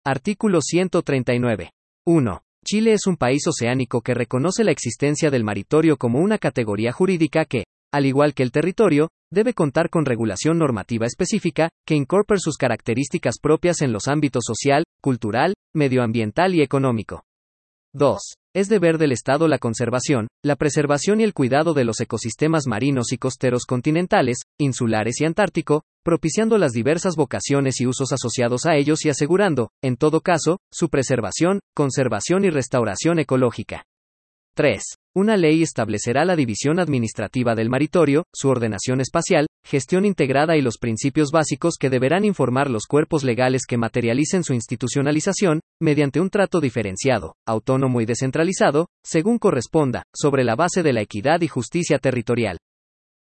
Artículo 139. 1. Chile es un país oceánico que reconoce la existencia del maritorio como una categoría jurídica que, al igual que el territorio, debe contar con regulación normativa específica, que incorpore sus características propias en los ámbitos social, cultural, medioambiental y económico. 2. Es deber del Estado la conservación, la preservación y el cuidado de los ecosistemas marinos y costeros continentales, insulares y antártico, propiciando las diversas vocaciones y usos asociados a ellos y asegurando, en todo caso, su preservación, conservación y restauración ecológica. 3. Una ley establecerá la división administrativa del maritorio, su ordenación espacial, gestión integrada y los principios básicos que deberán informar los cuerpos legales que materialicen su institucionalización, mediante un trato diferenciado, autónomo y descentralizado, según corresponda, sobre la base de la equidad y justicia territorial.